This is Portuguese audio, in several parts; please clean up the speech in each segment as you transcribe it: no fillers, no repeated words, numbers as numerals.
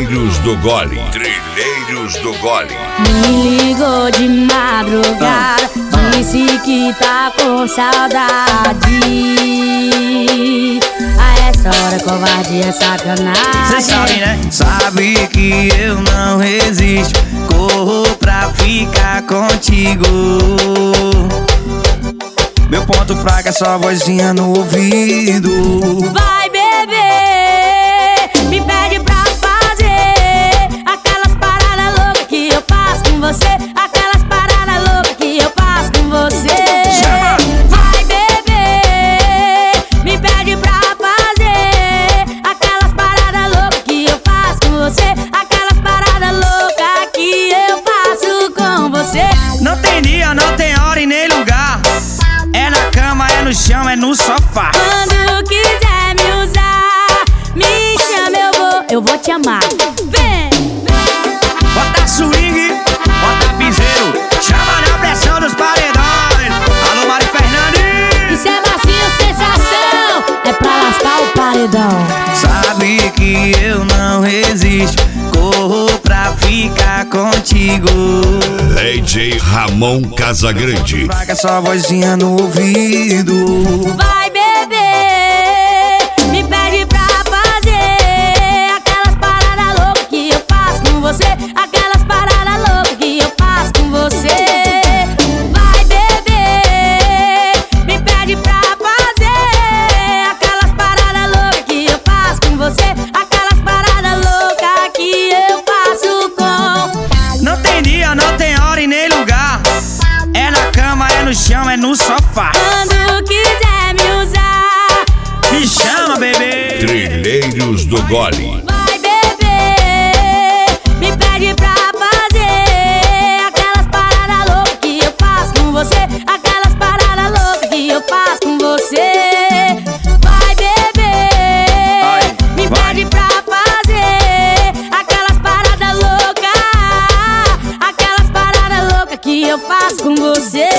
Trilheiros do Gole. Trilheiros do Gole. Me ligou de madrugada, disse que tá com saudade. A essa hora covardia é sacanagem. Cê sabe, né? Sabe que eu não resisto, corro pra ficar contigo. Meu ponto fraco é só vozinha no ouvido. Vai beber, me pede pra fazer aquelas paradas loucas que eu faço com você. Aquelas paradas loucas que eu faço com você. Vai beber, me pede pra fazer aquelas paradas loucas que eu faço com você. Aquelas paradas loucas que eu faço com você. Não tem dia, não tem hora e nem lugar. É na cama, é no chão, é no sofá. Quando quiser me usar, me chama, eu vou te amar. Vem! Bota swing, bota piseiro, chama na pressão dos paredões. Alô, Mari Fernandes. Isso é macio, sensação, é pra lascar o paredão. Sabe que eu não resisto, corro pra ficar contigo. DJ Ramon Casagrande. Fraca só vozinha no ouvido. Vai beber, me pede pra fazer aquelas paradas loucas que eu faço com você. Aquelas paradas loucas que eu faço com você. Vai beber, me pede pra fazer aquelas paradas loucas que eu faço com você. Aquelas paradas loucas que eu faço com. Não tem dia, não tem hora e nem lugar. É na cama, é no chão, é no sofá. Quando quiser me usar, Me chama, bebê. Trilheiros do Gole. vai beber, me pede pra fazer aquelas paradas loucas que eu faço com você. Aquelas paradas loucas que eu faço com você. Vai beber, me vai. pede pra fazer aquelas paradas loucas. Aquelas paradas loucas que eu faço com você.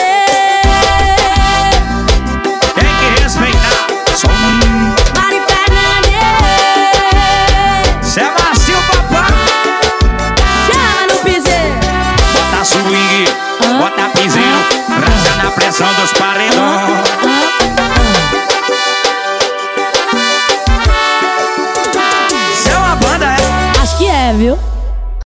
Tem que respeitar. Mari Fernandes, Cê é macio, papai. chama no piseiro. Bota swing, bota piseiro, rasga na pressão dos paredões.